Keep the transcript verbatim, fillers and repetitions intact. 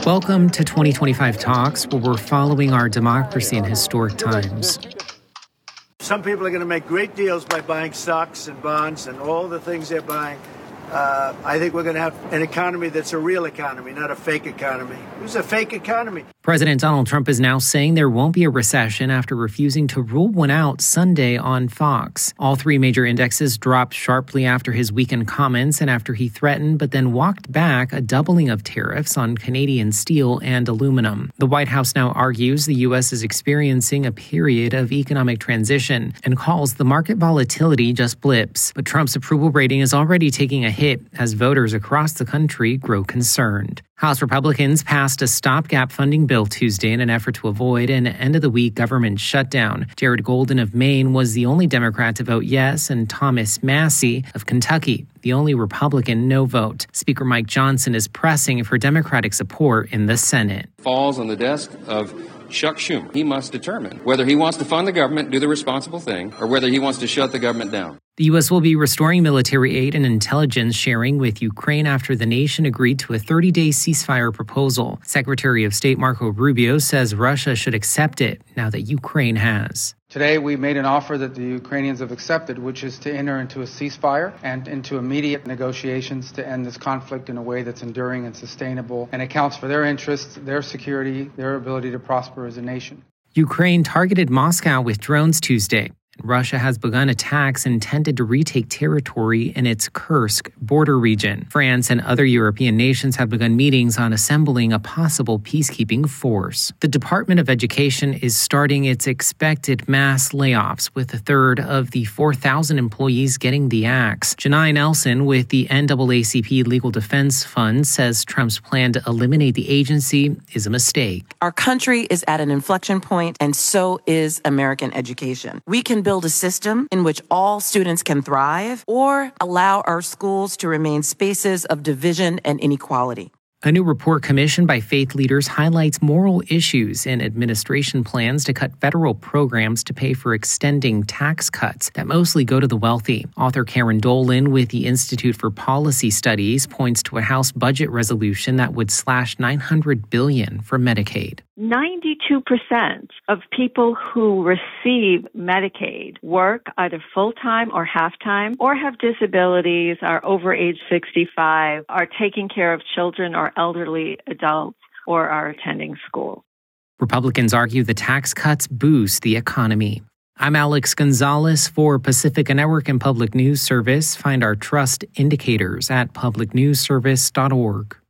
Welcome to twenty twenty-five Talks, where we're following our democracy in historic times. Some people are going to make great deals by buying stocks and bonds and all the things they're buying. Uh, I think we're going to have an economy that's a real economy, not a fake economy. It was a fake economy. President Donald Trump is now saying there won't be a recession after refusing to rule one out Sunday on Fox. All three major indexes dropped sharply after his weekend comments and after he threatened but then walked back a doubling of tariffs on Canadian steel and aluminum. The White House now argues the U S is experiencing a period of economic transition and calls the market volatility just blips. But Trump's approval rating is already taking a hit as voters across the country grow concerned. House Republicans passed a stopgap funding bill Tuesday in an effort to avoid an end-of-the-week government shutdown. Jared Golden of Maine was the only Democrat to vote yes, and Thomas Massie of Kentucky, the only Republican no vote. Speaker Mike Johnson is pressing for Democratic support in the Senate. Falls on the desk of Chuck Schumer. He must determine whether he wants to fund the government, do the responsible thing, or whether he wants to shut the government down. The U S will be restoring military aid and intelligence sharing with Ukraine after the nation agreed to a thirty-day ceasefire proposal. Secretary of State Marco Rubio says Russia should accept it now that Ukraine has. Today, we made an offer that the Ukrainians have accepted, which is to enter into a ceasefire and into immediate negotiations to end this conflict in a way that's enduring and sustainable and accounts for their interests, their security, their ability to prosper as a nation. Ukraine targeted Moscow with drones Tuesday. Russia has begun attacks intended to retake territory in its Kursk border region. France and other European nations have begun meetings on assembling a possible peacekeeping force. The Department of Education is starting its expected mass layoffs, with a third of the four thousand employees getting the axe. Janai Nelson with the N double A C P Legal Defense Fund says Trump's plan to eliminate the agency is a mistake. Our country is at an inflection point, and so is American education. We can build a system in which all students can thrive, or allow our schools to remain spaces of division and inequality. A new report commissioned by faith leaders highlights moral issues in administration plans to cut federal programs to pay for extending tax cuts that mostly go to the wealthy. Author Karen Dolan with the Institute for Policy Studies points to a House budget resolution that would slash nine hundred billion dollars for Medicaid. ninety-two percent of people who receive Medicaid work either full-time or half-time, or have disabilities, are over age sixty-five, are taking care of children or elderly adults, or are attending school. Republicans argue the tax cuts boost the economy. I'm Alex Gonzalez for Pacifica Network and Public News Service. Find our trust indicators at public news service dot org.